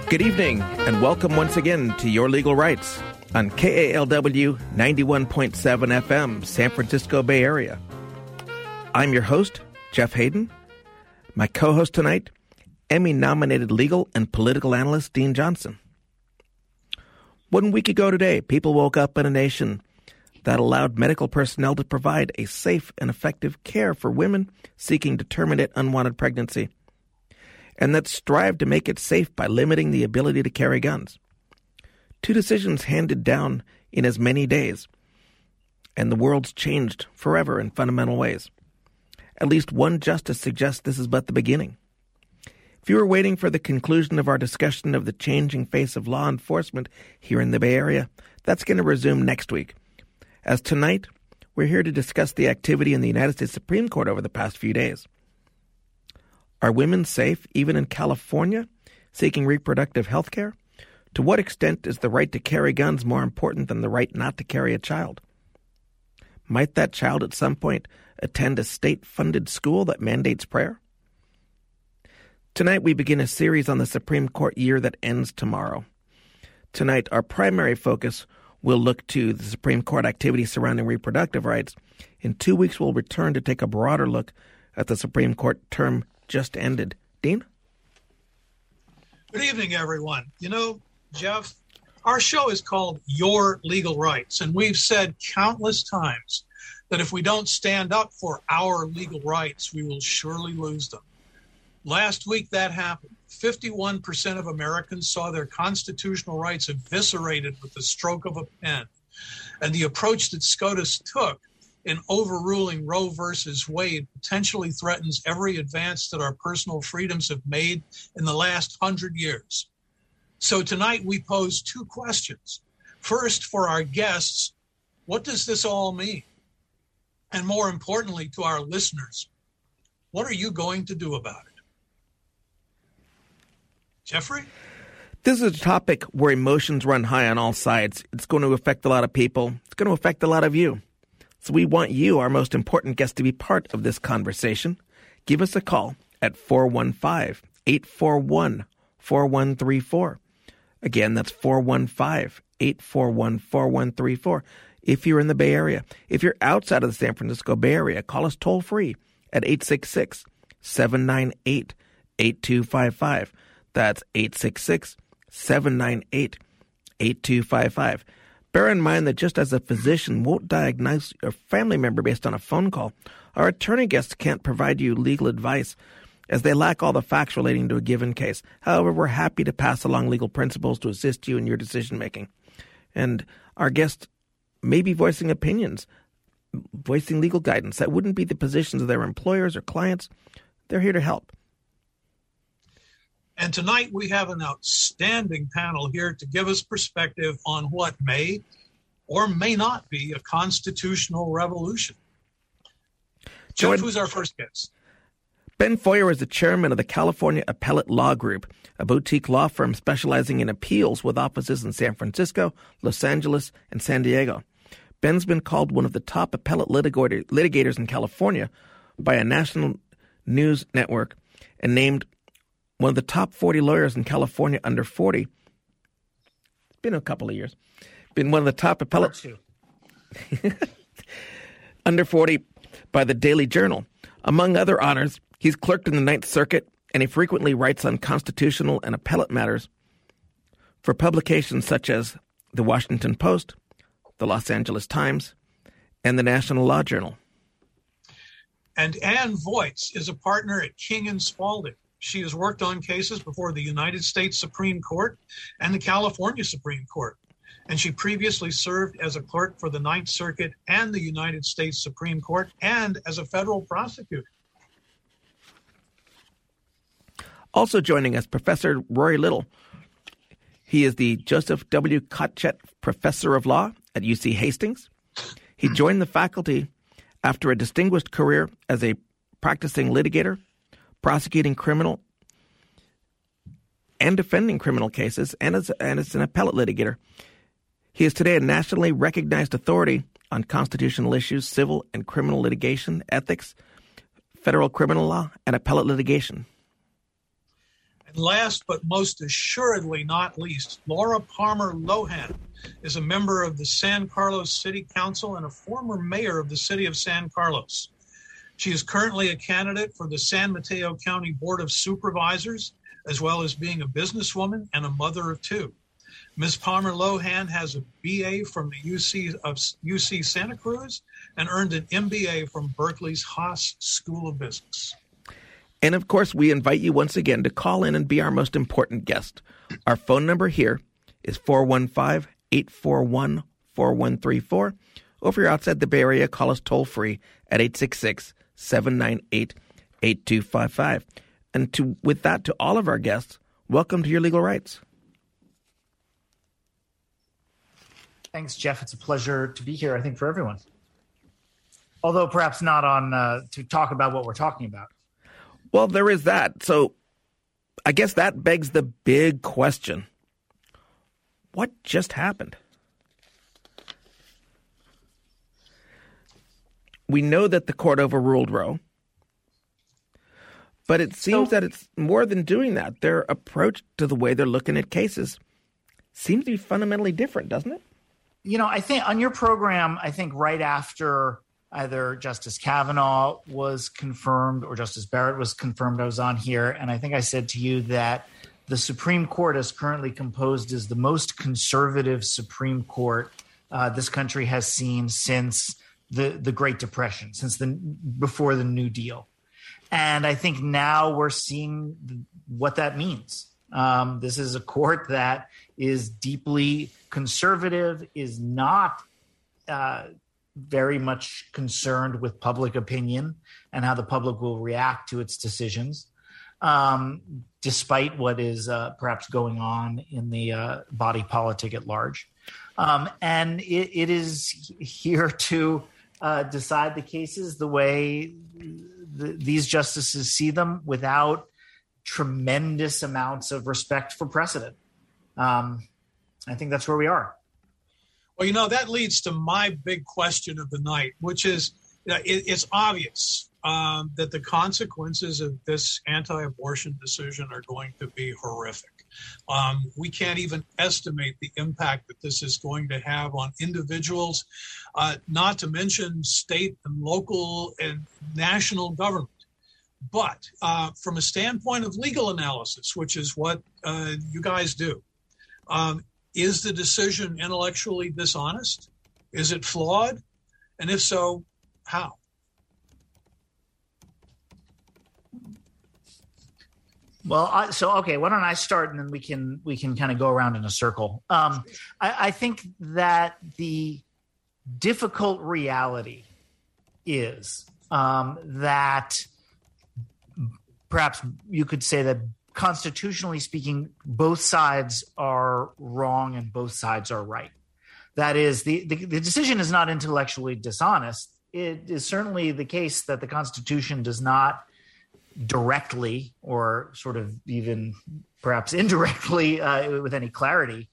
Good evening, and welcome once again to Your Legal Rights on KALW 91.7 FM, San Francisco Bay Area. I'm your host, Jeff Hayden. My co-host tonight, Emmy-nominated legal and political analyst Dean Johnson. 1 week ago today, people woke up in a nation that allowed medical personnel to provide a safe and effective care for women seeking to terminate unwanted pregnancy, and that strived to make it safe by limiting the ability to carry guns. 2 decisions handed down in as many days, and the world's changed forever in fundamental ways. At least one justice suggests this is but the beginning. If you were waiting for the conclusion of our discussion of the changing face of law enforcement here in the Bay Area, that's going to resume next week. As tonight, we're here to discuss the activity in the United States Supreme Court over the past few days. Are women safe, even in California, seeking reproductive health care? To what extent is the right to carry guns more important than the right not to carry a child? Might that child at some point attend a state-funded school that mandates prayer? Tonight, we begin a series on the Supreme Court year that ends tomorrow. Tonight, our primary focus will look to the Supreme Court activity surrounding reproductive rights. In 2 weeks, we'll return to take a broader look at the Supreme Court term just ended. Dean? Good evening, everyone. You know, Jeff, our show is called Your Legal Rights, and we've said countless times that if we don't stand up for our legal rights, we will surely lose them. Last week that happened. 51% of Americans saw their constitutional rights eviscerated with the stroke of a pen. And the approach that SCOTUS took in overruling Roe versus Wade potentially threatens every advance that our personal freedoms have made in the last 100 years. So tonight we pose 2 questions. First, for our guests, what does this all mean? And more importantly, to our listeners, what are you going to do about it? Jeffrey? This is a topic where emotions run high on all sides. It's going to affect a lot of people. It's going to affect a lot of you. So we want you, our most important guest, to be part of this conversation. Give us a call at 415-841-4134. Again, that's 415-841-4134. If you're in the Bay Area. If you're outside of the San Francisco Bay Area, call us toll-free at 866-798-8255. That's 866-798-8255. Bear in mind that just as a physician won't diagnose a family member based on a phone call, our attorney guests can't provide you legal advice as they lack all the facts relating to a given case. However, we're happy to pass along legal principles to assist you in your decision-making. And our guests may be voicing opinions, voicing legal guidance. That wouldn't be the positions of their employers or clients. They're here to help. And tonight we have an outstanding panel here to give us perspective on what may or may not be a constitutional revolution. Jeff, who's our first guest? Ben Feuer is the chairman of the California Appellate Law Group, a boutique law firm specializing in appeals with offices in San Francisco, Los Angeles, and San Diego. Ben's been called one of the top appellate litigators in California by a national news network and named one of the top 40 lawyers in California under 40. It's been a couple of years. Been one of the top appellate under 40 by the Daily Journal. Among other honors, he's clerked in the Ninth Circuit, and he frequently writes on constitutional and appellate matters for publications such as The Washington Post, The Los Angeles Times, and the National Law Journal. And Ann Voits is a partner at King & Spalding. She has worked on cases before the United States Supreme Court and the California Supreme Court. And she previously served as a clerk for the Ninth Circuit and the United States Supreme Court and as a federal prosecutor. Also joining us, Professor Rory Little. He is the Joseph W. Kotchet Professor of Law at UC Hastings. He joined the faculty after a distinguished career as a practicing litigator, prosecuting criminal and defending criminal cases, and as an appellate litigator. He is today a nationally recognized authority on constitutional issues, civil and criminal litigation, ethics, federal criminal law, and appellate litigation. And last but most assuredly not least, Laura Palmer Lohan is a member of the San Carlos City Council and a former mayor of the city of San Carlos. She is currently a candidate for the San Mateo County Board of Supervisors, as well as being a businesswoman and a mother of two. Ms. Palmer Lohan has a BA from the UC Santa Cruz and earned an MBA from Berkeley's Haas School of Business. And of course, we invite you once again to call in and be our most important guest. Our phone number here is 415-841-4134. Or if you're outside the Bay Area, call us toll free at 866-798-8255. And with that, to all of our guests, welcome to Your Legal Rights. Thanks, Jeff. It's a pleasure to be here, I think, for everyone. Although perhaps not on to talk about what we're talking about. Well, there is that. So I guess that begs the big question. What just happened? We know that the court overruled Roe, but it seems that it's more than doing that. Their approach to the way they're looking at cases seems to be fundamentally different, doesn't it? You know, I think on your program, I think right after either Justice Kavanaugh was confirmed or Justice Barrett was confirmed, I was on here, and I think I said to you that the Supreme Court as currently composed is the most conservative Supreme Court this country has seen since the Great Depression, before the New Deal. And I think now we're seeing what that means. This is a court that is deeply conservative, is not very much concerned with public opinion and how the public will react to its decisions, despite what is perhaps going on in the body politic at large. And it is here to decide the cases the way these justices see them, without tremendous amounts of respect for precedent. I think that's where we are. Well, you know, that leads to my big question of the night, which is, it's obvious that the consequences of this anti-abortion decision are going to be horrific. We can't even estimate the impact that this is going to have on individuals, not to mention state and local and national government. But from a standpoint of legal analysis, which is what you guys do, is the decision intellectually dishonest? Is it flawed? And if so, how? Well, why don't I start, and then we can kind of go around in a circle. I think that the difficult reality is that perhaps you could say that constitutionally speaking, both sides are wrong and both sides are right. That is, the decision is not intellectually dishonest. It is certainly the case that the Constitution does not directly, or sort of even perhaps indirectly with any clarity,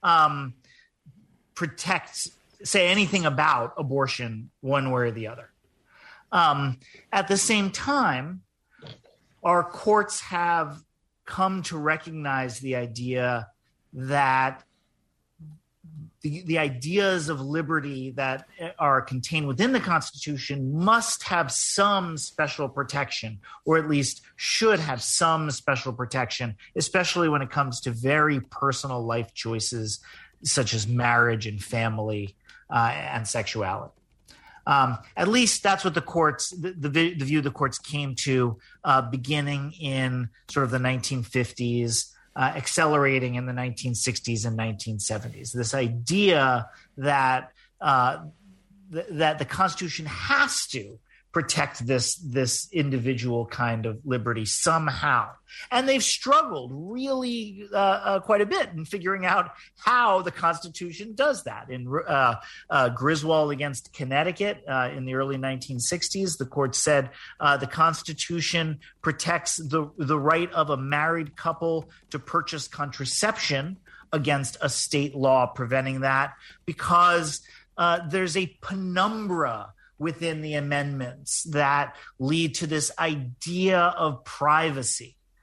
say anything about abortion one way or the other. At the same time, our courts have come to recognize the idea that the ideas of liberty that are contained within the Constitution must have some special protection, or at least should have some special protection, especially when it comes to very personal life choices such as marriage and family and sexuality. At least that's what the courts, the view the courts came to beginning in sort of the 1950s, accelerating in the 1960s and 1970s. This idea that that the Constitution has to protect this individual kind of liberty somehow. And they've struggled really quite a bit in figuring out how the Constitution does that. In Griswold against Connecticut in the early 1960s, the court said the Constitution protects the right of a married couple to purchase contraception against a state law preventing that, because there's a penumbra within the amendments that lead to this idea of privacy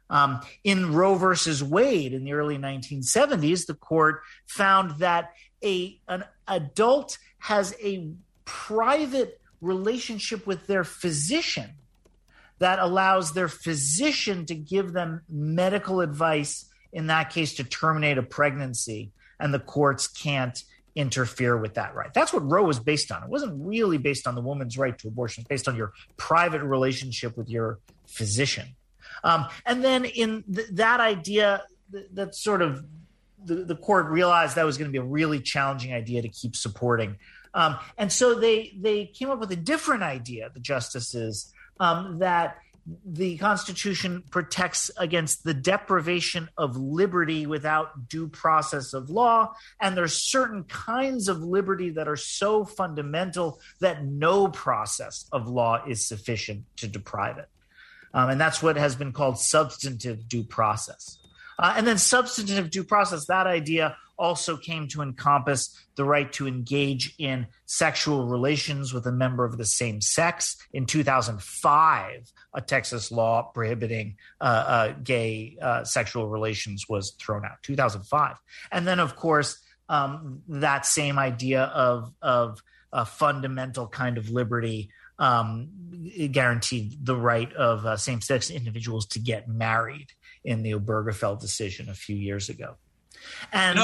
In Roe versus Wade in the early 1970s, the court found that an adult has a private relationship with their physician that allows their physician to give them medical advice, in that case, to terminate a pregnancy, and the courts can't interfere with that right. That's what Roe was based on. It wasn't really based on the woman's right to abortion. It's based on your private relationship with your physician. And then in that idea, that sort of the court realized that was going to be a really challenging idea to keep supporting. And so they came up with a different idea, the justices, that the Constitution protects against the deprivation of liberty without due process of law. And there's certain kinds of liberty that are so fundamental that no process of law is sufficient to deprive it. And that's what has been called substantive due process. And then substantive due process, that idea also came to encompass the right to engage in sexual relations with a member of the same sex. In 2005, a Texas law prohibiting gay sexual relations was thrown out, 2005. And then, of course, that same idea of a fundamental kind of liberty guaranteed the right of same-sex individuals to get married in the Obergefell decision a few years ago. And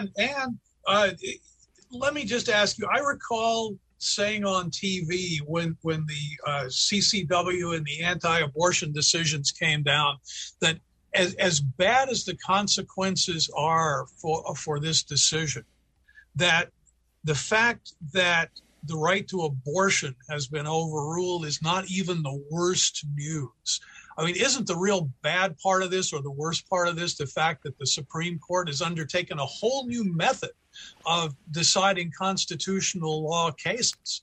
let me just ask you, I recall saying on TV when the CCW and the anti-abortion decisions came down that as bad as the consequences are for this decision, that the fact that the right to abortion has been overruled is not even the worst news. I mean, isn't the real bad part of this, or the worst part of this, the fact that the Supreme Court has undertaken a whole new method of deciding constitutional law cases?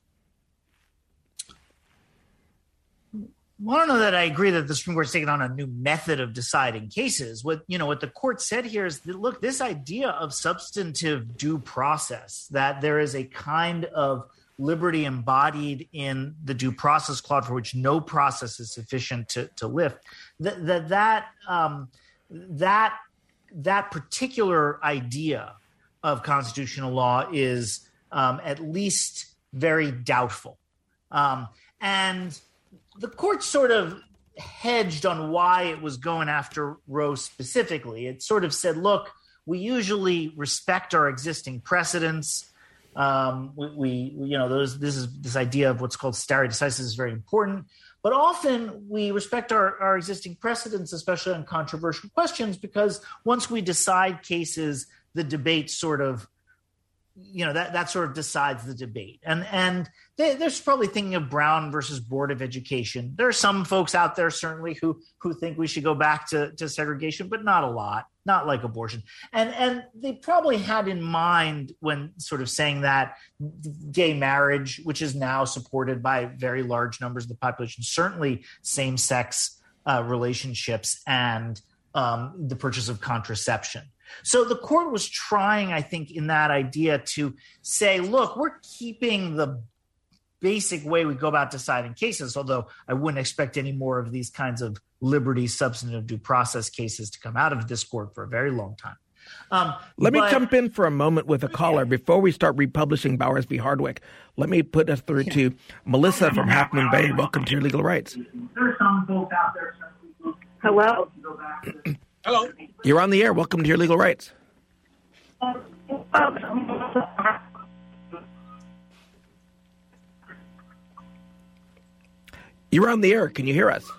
Well, I don't know that I agree that the Supreme Court's taken on a new method of deciding cases. What the court said here is that, look, this idea of substantive due process, that there is a kind of liberty embodied in the due process clause for which no process is sufficient to lift, that particular idea of constitutional law is at least very doubtful. And the court sort of hedged on why it was going after Roe specifically. It sort of said, look, we usually respect our existing precedents. This idea of what's called stare decisis is very important, but often we respect our existing precedents, especially on controversial questions, because once we decide cases, the debate sort of, that sort of decides the debate. And there's probably thinking of Brown versus Board of Education. There are some folks out there certainly who think we should go back to segregation, but not a lot, not like abortion. And they probably had in mind, when sort of saying that, gay marriage, which is now supported by very large numbers of the population, certainly same-sex relationships and the purchase of contraception. So the court was trying, I think, in that idea to say, look, we're keeping the basic way we go about deciding cases, although I wouldn't expect any more of these kinds of liberty substantive due process cases to come out of this court for a very long time. Let me jump in for a moment with a caller before we start republishing Bowers v. Hardwick. Let me put us through to Melissa from Half Moon Bay. Welcome to Your Legal Rights. Hello. Hello. You're on the air. Welcome to Your Legal Rights. You're on the air. Can you hear us?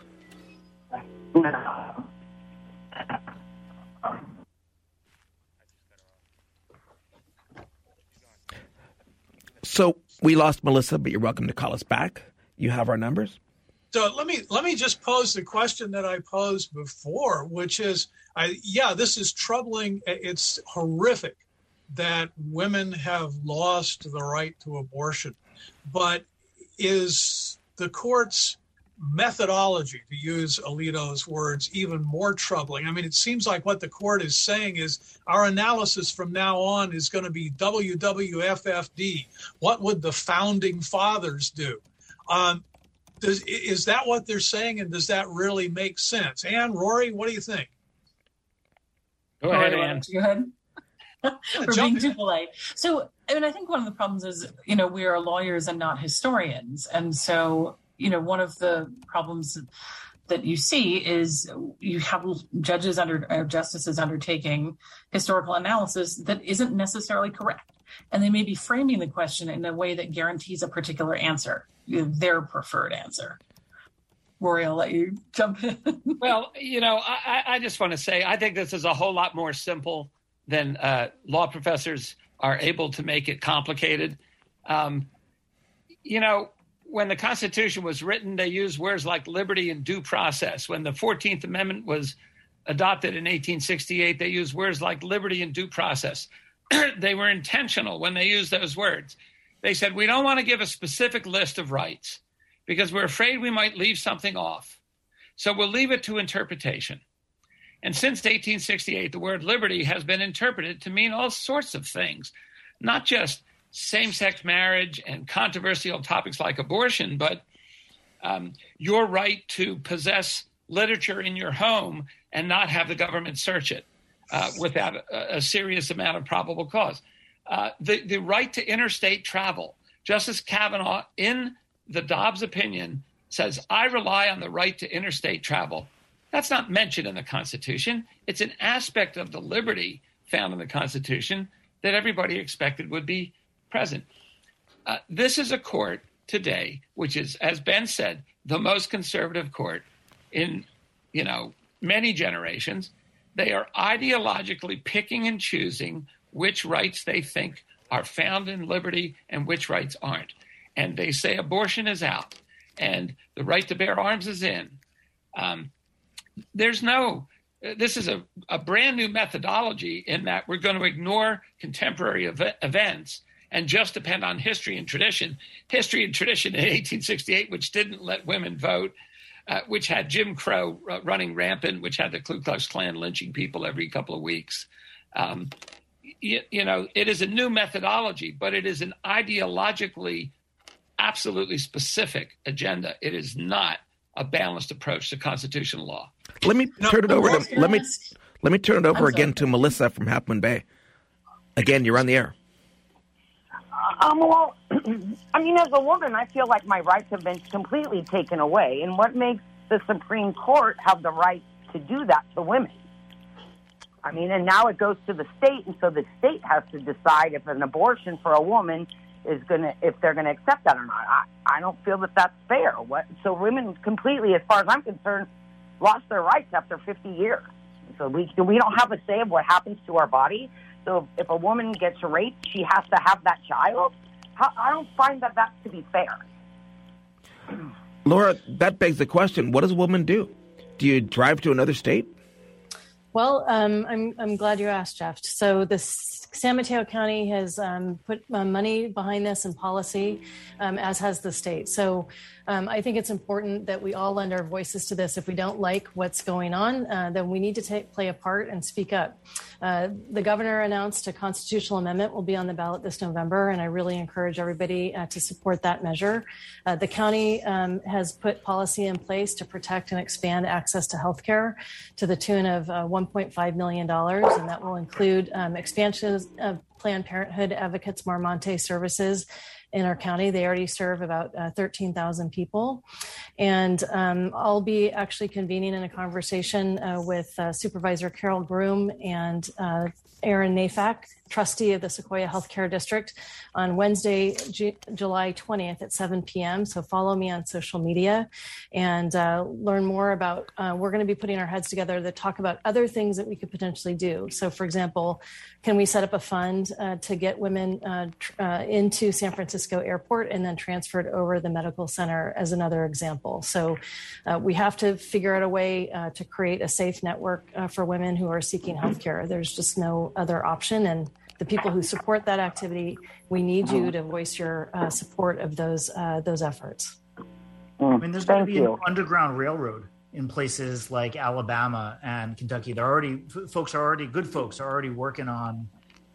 So we lost Melissa, but you're welcome to call us back. You have our numbers. So let me just pose the question that I posed before, which is, this is troubling. It's horrific that women have lost the right to abortion. But is the court's methodology, to use Alito's words, even more troubling? I mean, it seems like what the court is saying is our analysis from now on is going to be WWFFD. What would the founding fathers do? Is that what they're saying, and does that really make sense? Ann, Rory, what do you think? Go ahead, Ann. Go ahead. For being too polite. So, I mean, I think one of the problems is, we are lawyers and not historians. And so, one of the problems that you see is you have judges justices undertaking historical analysis that isn't necessarily correct. And they may be framing the question in a way that guarantees a particular answer, their preferred answer. Rory, I'll let you jump in. Well, I just want to say, I think this is a whole lot more simple than law professors are able to make it complicated. When the Constitution was written, they used words like liberty and due process. When the 14th Amendment was adopted in 1868, they used words like liberty and due process. They were intentional when they used those words. They said, we don't want to give a specific list of rights because we're afraid we might leave something off. So we'll leave it to interpretation. And since 1868, the word liberty has been interpreted to mean all sorts of things, not just same-sex marriage and controversial topics like abortion, but your right to possess literature in your home and not have the government search it without a serious amount of probable cause. The right to interstate travel. Justice Kavanaugh, in the Dobbs opinion, says, I rely on the right to interstate travel. That's not mentioned in the Constitution. It's an aspect of the liberty found in the Constitution that everybody expected would be present. This is a court today, which is, as Ben said, the most conservative court in, many generations. They are ideologically picking and choosing which rights they think are found in liberty and which rights aren't. And they say abortion is out and the right to bear arms is in. This is a brand new methodology in that we're going to ignore contemporary events and just depend on history and tradition. History and tradition in 1868, which didn't let women vote, which had Jim Crow running rampant, which had the Ku Klux Klan lynching people every couple of weeks. It is a new methodology, but it is an ideologically absolutely specific agenda. It is not a balanced approach to constitutional law. Let me turn it over again to Melissa from Half Moon Bay. Again, you're on the air. Well, as a woman, I feel like my rights have been completely taken away. And what makes the Supreme Court have the right to do that to women? And now it goes to the state, and so the state has to decide if an abortion for a woman if they're going to accept that or not. I don't feel that that's fair. So women completely, as far as I'm concerned, lost their rights after 50 years. So we don't have a say of what happens to our body. So if a woman gets raped, she has to have that child. I don't find that to be fair. Laura, that begs the question, what does a woman do? Do you drive to another state? Well, I'm glad you asked, Jeff. So San Mateo County has put money behind this and policy, as has the state. So I think it's important that we all lend our voices to this. If we don't like what's going on, then we need to play a part and speak up. The governor announced a constitutional amendment will be on the ballot this November, and I really encourage everybody to support that measure. The county has put policy in place to protect and expand access to health care to the tune of $1.5 million, and that will include expansions of Planned Parenthood Advocates Marmonte services in our county. They already serve about 13,000 people. And I'll be actually convening in a conversation with Supervisor Carol Groom and Aaron Nafak, trustee of the Sequoia Healthcare District, on Wednesday, July 20th at 7 p.m. So follow me on social media and learn more about, we're going to be putting our heads together to talk about other things that we could potentially do. So for example, can we set up a fund to get women into San Francisco Airport and then transferred over to the medical center as another example. So we have to figure out a way to create a safe network for women who are seeking healthcare. There's just no other option. And the people who support that activity, we need you to voice your support of those efforts. I mean, there's going to be an underground railroad in places like Alabama and Kentucky. Good folks are already working on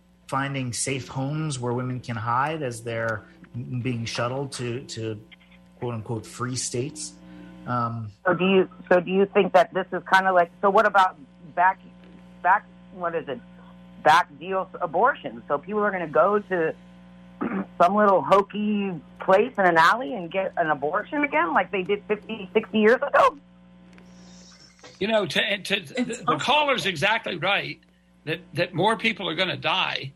finding safe homes where women can hide as they're being shuttled to quote unquote free states. So do you think that this is kind of like, so what about back deal abortion? So people are going to go to some little hokey place in an alley and get an abortion again like they did 50, 60 years ago? You know, the caller's exactly right that more people are going to die.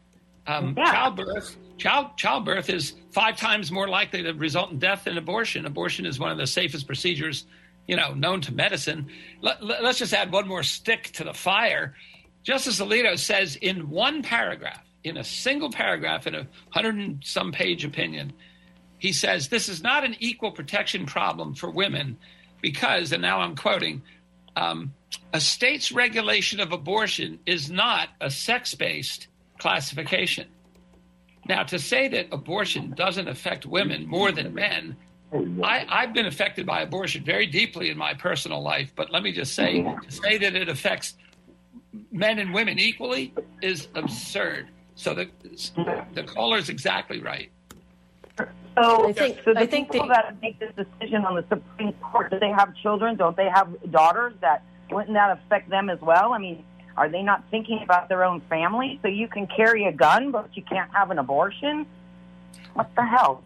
Childbirth is 5 times more likely to result in death than abortion. Abortion is one of the safest procedures, known to medicine. Let's just add one more stick to the fire. Justice Alito says in one paragraph, in a single paragraph in a 100 and some page opinion, he says this is not an equal protection problem for women because, and now I'm quoting, a state's regulation of abortion is not a sex-based classification. Now, to say that abortion doesn't affect women more than men, I've been affected by abortion very deeply in my personal life, but let me just say, to say that it affects men and women equally is absurd. So the caller's exactly right. So I think people that make this decision on the Supreme Court, do they have children? Don't they have daughters? Wouldn't that affect them as well? I mean, are they not thinking about their own family? So you can carry a gun, but you can't have an abortion? What the hell?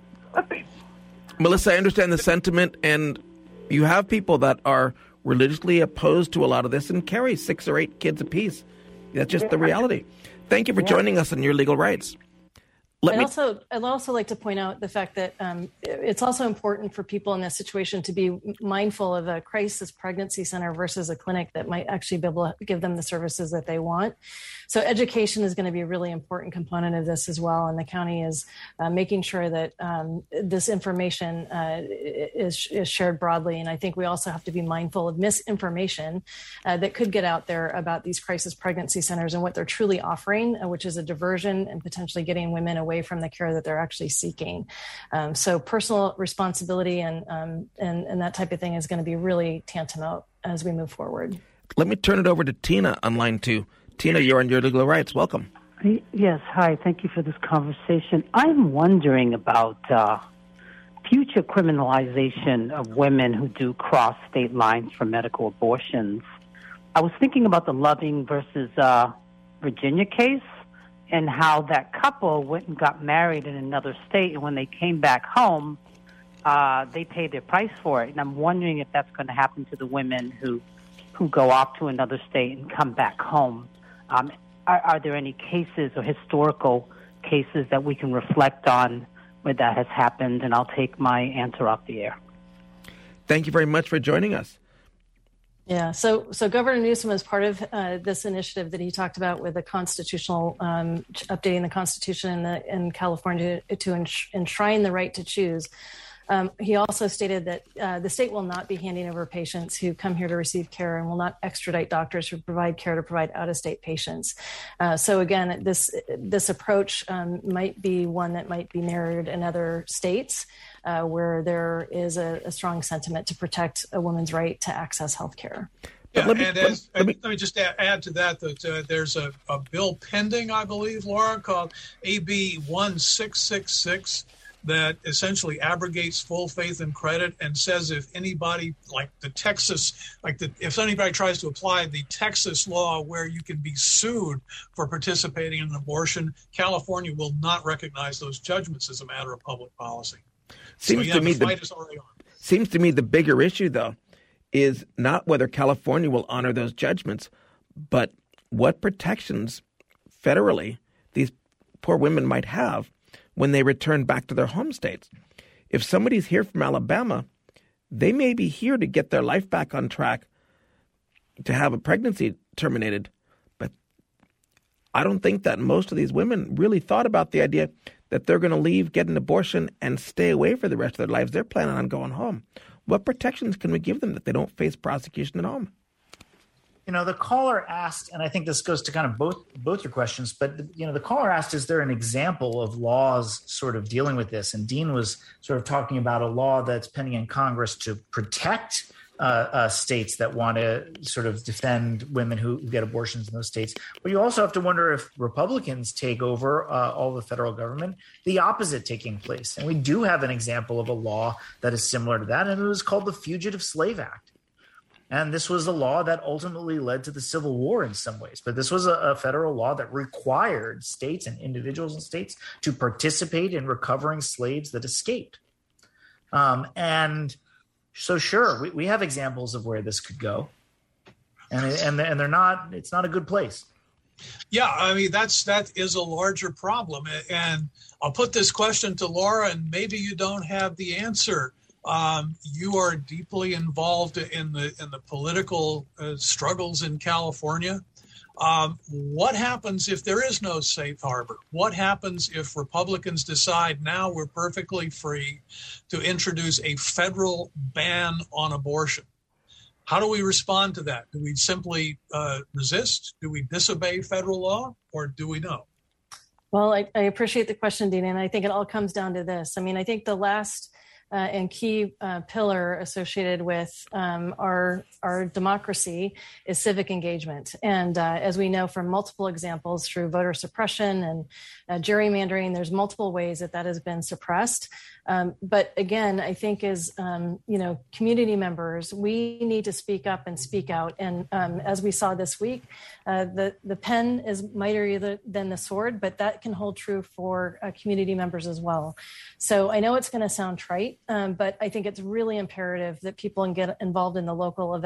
Melissa, I understand the sentiment, and you have people that are religiously opposed to a lot of this and carry 6 or 8 kids apiece. That's just the reality. Thank you for joining us on Your Legal Rights. I'd also like to point out the fact that it's also important for people in this situation to be mindful of a crisis pregnancy center versus a clinic that might actually be able to give them the services that they want. So education is going to be a really important component of this as well. And the county is making sure that this information is shared broadly. And I think we also have to be mindful of misinformation that could get out there about these crisis pregnancy centers and what they're truly offering, which is a diversion and potentially getting women away from the care that they're actually seeking. So personal responsibility and that type of thing is going to be really tantamount as we move forward. Let me turn it over to Tina on line 2. Tina, you're on Your Legal Rights. Welcome. Yes. Hi. Thank you for this conversation. I'm wondering about future criminalization of women who do cross state lines for medical abortions. I was thinking about the Loving versus Virginia case and how that couple went and got married in another state, and when they came back home, they paid their price for it. And I'm wondering if that's going to happen to the women who go off to another state and come back home. Are there any cases or historical cases that we can reflect on where that has happened? And I'll take my answer off the air. Thank you very much for joining us. Yeah, so Governor Newsom, as part of this initiative that he talked about with the constitutional, updating the Constitution in California to enshrine the right to choose, he also stated that the state will not be handing over patients who come here to receive care and will not extradite doctors who provide care to provide out-of-state patients. So again, this approach might be one that might be mirrored in other states where there is a strong sentiment to protect a woman's right to access health care. Yeah, let me just add to that there's a bill pending, I believe, Laura, called AB 1666, that essentially abrogates full faith and credit and says if anybody if anybody tries to apply the Texas law where you can be sued for participating in an abortion, California will not recognize those judgments as a matter of public policy. Seems to me the bigger issue, though, is not whether California will honor those judgments, but what protections federally these poor women might have when they return back to their home states. If somebody's here from Alabama, they may be here to get their life back on track, to have a pregnancy terminated. But I don't think that most of these women really thought about the idea that they're going to leave, get an abortion, and stay away for the rest of their lives. They're planning on going home. What protections can we give them that they don't face prosecution at home? The caller asked, and I think this goes to kind of both your questions, but, the caller asked, is there an example of laws sort of dealing with this? And Dean was sort of talking about a law that's pending in Congress to protect states that want to sort of defend women who get abortions in those states. But you also have to wonder if Republicans take over all the federal government, the opposite taking place. And we do have an example of a law that is similar to that, and it was called the Fugitive Slave Act. And this was a law that ultimately led to the Civil War in some ways. But this was a federal law that required states and individuals in states to participate in recovering slaves that escaped. So sure, we have examples of where this could go, and they're not. It's not a good place. Yeah, I mean that is a larger problem, and I'll put this question to Laura, and maybe you don't have the answer. You are deeply involved in the political struggles in California. What happens if there is no safe harbor? What happens if Republicans decide now we're perfectly free to introduce a federal ban on abortion? How do we respond to that? Do we simply resist? Do we disobey federal law, or do we know? Well, I appreciate the question, Dean, and I think it all comes down to this. I mean, I think the last and key pillar associated with our democracy is civic engagement. And as we know from multiple examples through voter suppression and gerrymandering, there's multiple ways that has been suppressed. But again, I think as community members, we need to speak up and speak out. And as we saw this week, the pen is mightier than the sword, but that can hold true for community members as well. So I know it's going to sound trite, but I think it's really imperative that people get involved in the local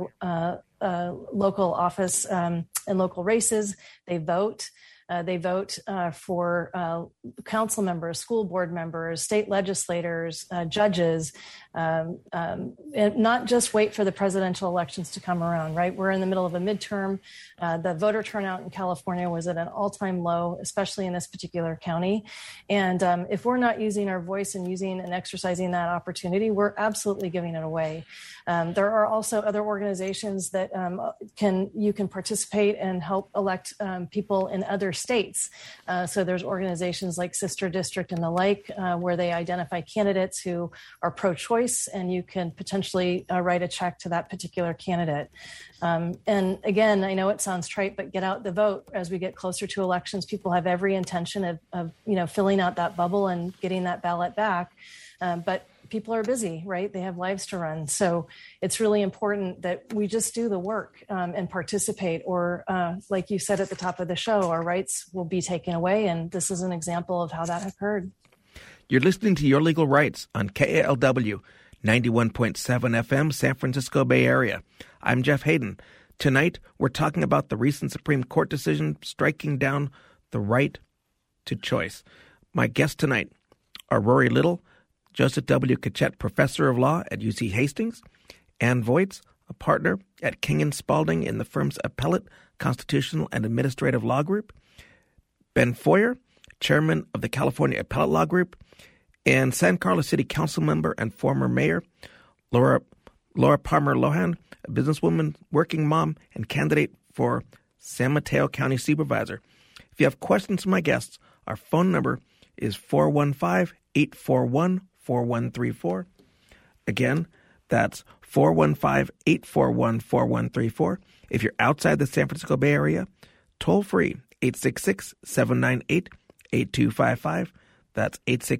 office and local races. They vote. They vote for council members, school board members, state legislators, judges, and not just wait for the presidential elections to come around, right? We're in the middle of a midterm. The voter turnout in California was at an all-time low, especially in this particular county. And if we're not using our voice and using and exercising that opportunity, we're absolutely giving it away. There are also other organizations that you can participate and help elect people in other states. So there's organizations like Sister District and the like, where they identify candidates who are pro-choice, and you can potentially write a check to that particular candidate. And again, I know it sounds trite, but get out the vote. As we get closer to elections, people have every intention of filling out that bubble and getting that ballot back. But people are busy, right? They have lives to run. So it's really important that we just do the work and participate, or like you said at the top of the show, our rights will be taken away. And this is an example of how that occurred. You're listening to Your Legal Rights on KALW 91.7 FM, San Francisco Bay Area. I'm Jeff Hayden. Tonight, we're talking about the recent Supreme Court decision striking down the right to choice. My guests tonight are Rory Little, Joseph W. Kachet Professor of Law at UC Hastings, Ann Voits, a partner at King & Spalding in the firm's Appellate, Constitutional, and Administrative Law Group, Ben Foyer, Chairman of the California Appellate Law Group, and San Carlos City Council member and former mayor, Laura Palmer Lohan, a businesswoman, working mom, and candidate for San Mateo County Supervisor. If you have questions for my guests, our phone number is 415-841-4134. Again, that's 415-841-4134. If you're outside the San Francisco Bay Area, toll free, 866-798-8255. That's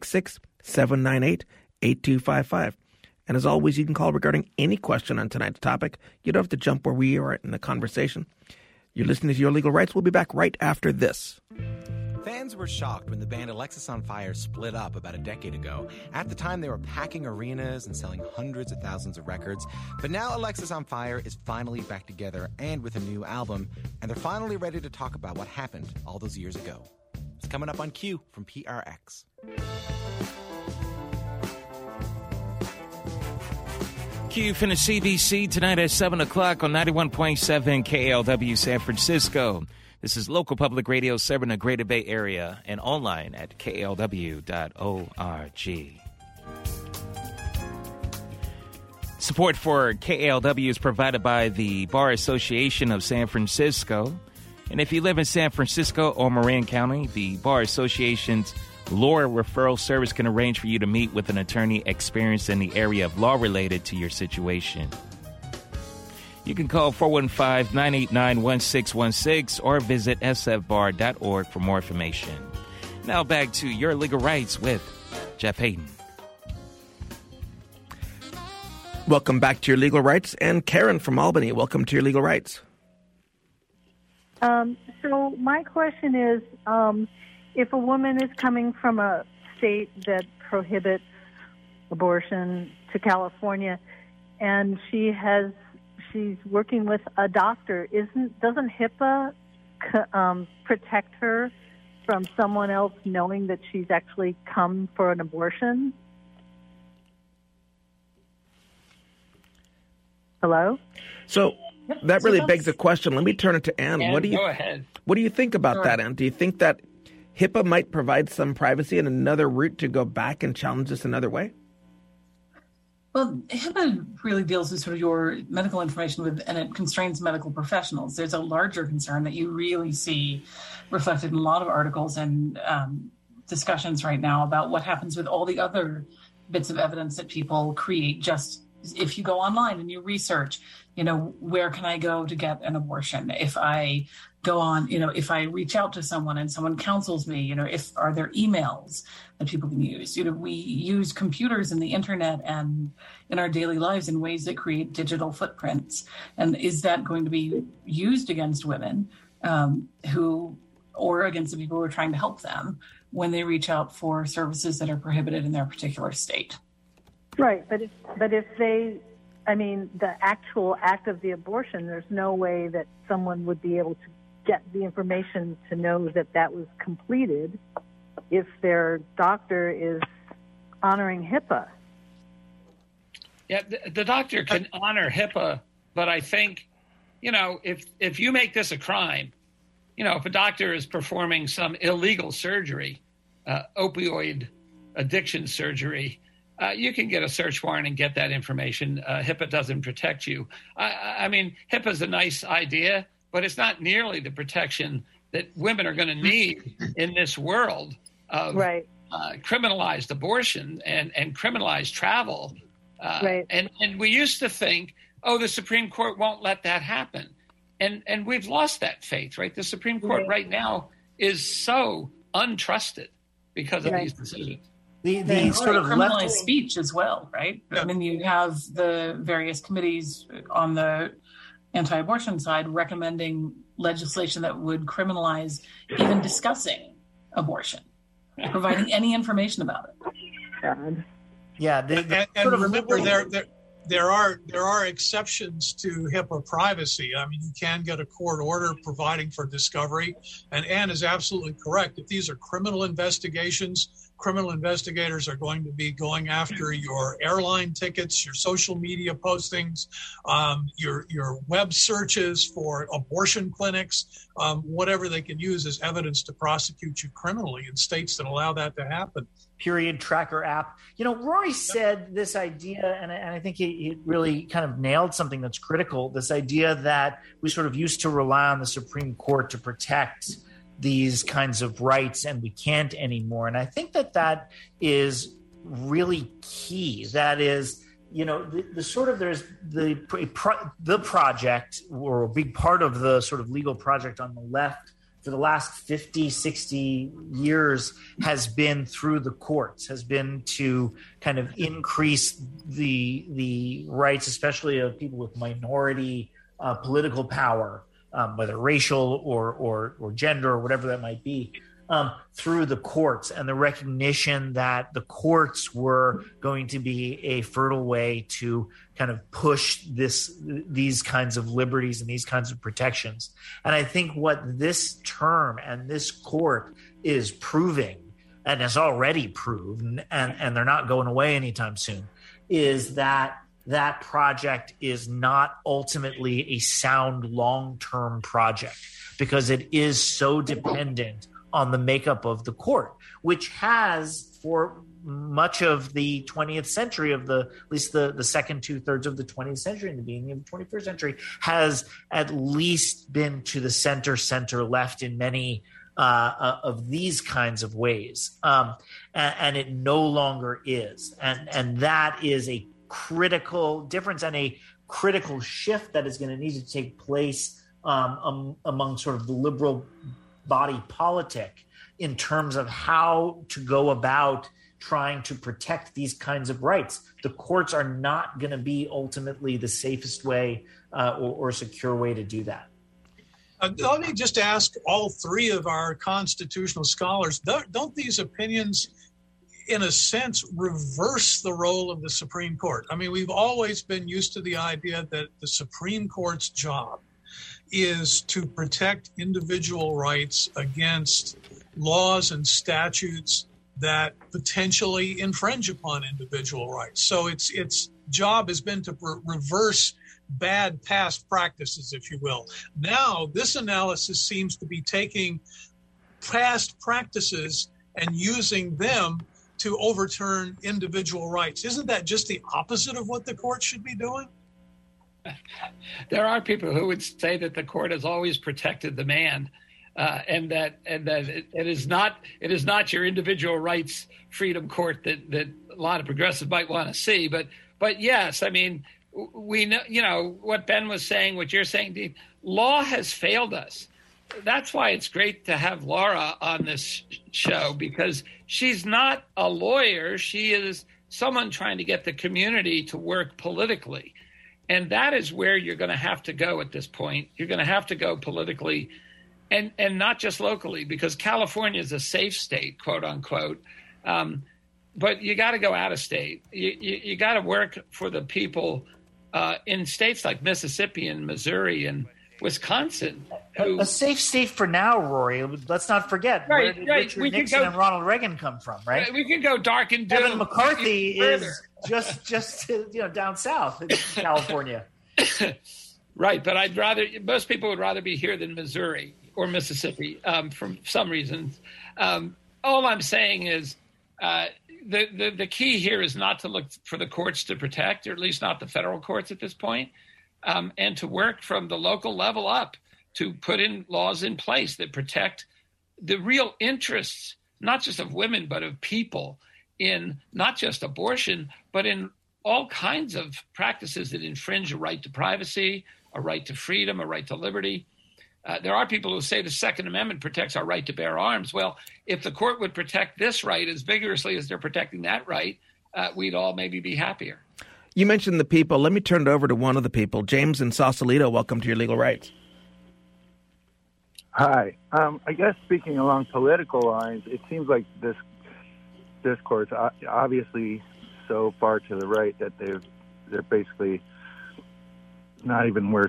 866-798-8255. And as always, you can call regarding any question on tonight's topic. You don't have to jump where we are in the conversation. You're listening to Your Legal Rights. We'll be back right after this. Fans were shocked when the band Alexisonfire split up about a decade ago. At the time, they were packing arenas and selling hundreds of thousands of records. But now Alexisonfire is finally back together and with a new album, and they're finally ready to talk about what happened all those years ago. It's coming up on Q from PRX. Q from the CBC tonight at 7 o'clock on 91.7 KALW San Francisco. This is local public radio serving the Greater Bay Area and online at KALW.org. Support for KALW is provided by the Bar Association of San Francisco. And if you live in San Francisco or Marin County, the Bar Association's law referral service can arrange for you to meet with an attorney experienced in the area of law related to your situation. You can call 415-989-1616 or visit sfbar.org for more information. Now back to Your Legal Rights with Jeff Hayden. Welcome back to Your Legal Rights. And Karen from Albany, welcome to Your Legal Rights. So my question is, if a woman is coming from a state that prohibits abortion to California, and she's working with a doctor, doesn't HIPAA protect her from someone else knowing that she's actually come for an abortion? Hello? So that really begs the question. Let me turn it to Ann. Go ahead. What do you think about that, Ann? Do you think that HIPAA might provide some privacy and another route to go back and challenge this another way? Well, HIPAA really deals with sort of your medical information and it constrains medical professionals. There's a larger concern that you really see reflected in a lot of articles and discussions right now about what happens with all the other bits of evidence that people create. Just if you go online and you research, where can I go to get an abortion? If I go on, if I reach out to someone and someone counsels me, are there emails that people can use? We use computers and the internet and in our daily lives in ways that create digital footprints. And is that going to be used against women or against the people who are trying to help them when they reach out for services that are prohibited in their particular state? Right. But if they, the actual act of the abortion, there's no way that someone would be able to get the information to know that was completed if their doctor is honoring HIPAA. Yeah, the doctor can honor HIPAA, but I think, if you make this a crime, if a doctor is performing some illegal surgery, opioid addiction surgery, you can get a search warrant and get that information. HIPAA doesn't protect you. HIPAA is a nice idea, but it's not nearly the protection that women are going to need in this world of criminalized abortion and criminalized travel. And we used to think, the Supreme Court won't let that happen. And we've lost that faith, right? The Supreme Court right now is so untrusted because of these decisions. The sort of criminalized speech as well, right? Yeah. You have the various committees on the anti-abortion side recommending legislation that would criminalize even discussing abortion, providing any information about it. Yeah, and remember, there are exceptions to HIPAA privacy. You can get a court order providing for discovery, and Ann is absolutely correct. If these are criminal investigations, criminal investigators are going to be going after your airline tickets, your social media postings, your web searches for abortion clinics, whatever they can use as evidence to prosecute you criminally in states that allow that to happen. Period tracker app. Rory said this idea, and I think he really kind of nailed something that's critical, this idea that we sort of used to rely on the Supreme Court to protect these kinds of rights, and we can't anymore. And I think that is really key. That is, the sort of there's the project, or a big part of the sort of legal project on the left for the last 50, 60 years has been through the courts, has been to kind of increase the rights, especially of people with minority political power, whether racial or gender or whatever that might be, through the courts, and the recognition that the courts were going to be a fertile way to kind of push these kinds of liberties and these kinds of protections. And I think what this term and this court is proving, and has already proven, and they're not going away anytime soon, is that project is not ultimately a sound long-term project, because it is so dependent on the makeup of the court, which has, for much of the 20th century, at least the second 2/3 of the 20th century and the beginning of the 21st century, has at least been to the center left in many of these kinds of ways. And it no longer is. And that is a critical difference and a critical shift that is going to need to take place among sort of the liberal body politic in terms of how to go about trying to protect these kinds of rights. The courts are not going to be ultimately the safest way or secure way to do that. Let me just ask all three of our constitutional scholars, don't these opinions, in a sense, reverse the role of the Supreme Court? I mean, we've always been used to the idea that the Supreme Court's job is to protect individual rights against laws and statutes that potentially infringe upon individual rights. So its job has been to reverse bad past practices, if you will. Now, this analysis seems to be taking past practices and using them to overturn individual rights. Isn't that just the opposite of what the court should be doing? There are people who would say that the court has always protected the man, and that it is not your individual rights freedom court that a lot of progressives might want to see. But yes, I mean, we know, you know, what Ben was saying, what you're saying, Dean, law has failed us. That's why it's great to have Laura on this show, because she's not a lawyer. She is someone trying to get the community to work politically. And that is where you're going to have to go at this point. You're going to have to go politically and not just locally, because California is a safe state, quote unquote. But you got to go out of state. You got to work for the people in states like Mississippi and Missouri and Wisconsin. A safe state for now, Rory. Let's not forget. Where did Richard Nixon and Ronald Reagan come from, right? We can go dark and dim. Kevin McCarthy is just down south in California. Right, but most people would rather be here than Missouri or Mississippi for some reasons. All I'm saying is the key here is not to look for the courts to protect, or at least not the federal courts at this point, and to work from the local level up to put in laws in place that protect the real interests, not just of women, but of people, in not just abortion, but in all kinds of practices that infringe a right to privacy, a right to freedom, a right to liberty. There are people who say the Second Amendment protects our right to bear arms. Well, if the court would protect this right as vigorously as they're protecting that right, we'd all maybe be happier. You mentioned the people. Let me turn it over to one of the people. James in Sausalito, welcome to Your Legal Rights. Hi. I guess speaking along political lines, it seems like this court's obviously so far to the right that they're basically not even worth,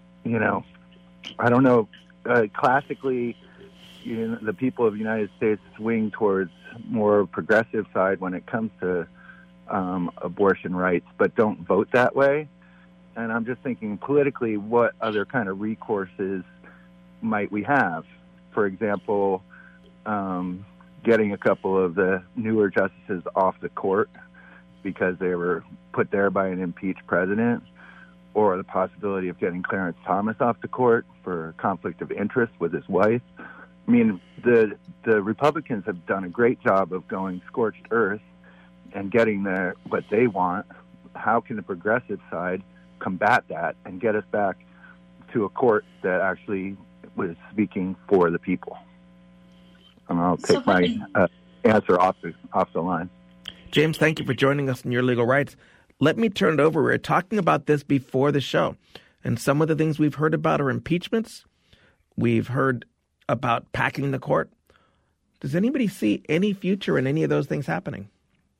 I don't know. Classically, the people of the United States swing towards more progressive side when it comes to abortion rights, but don't vote that way. And I'm just thinking politically, what other kind of recourses might we have? For example, getting a couple of the newer justices off the court because they were put there by an impeached president, or the possibility of getting Clarence Thomas off the court for conflict of interest with his wife. I mean, the Republicans have done a great job of going scorched earth and getting what they want. How can the progressive side combat that and get us back to a court that actually was speaking for the people? And I'll take my answer off the line. James, thank you for joining us in Your Legal Rights. Let me turn it over. We were talking about this before the show, and some of the things we've heard about are impeachments. We've heard about packing the court. Does anybody see any future in any of those things happening?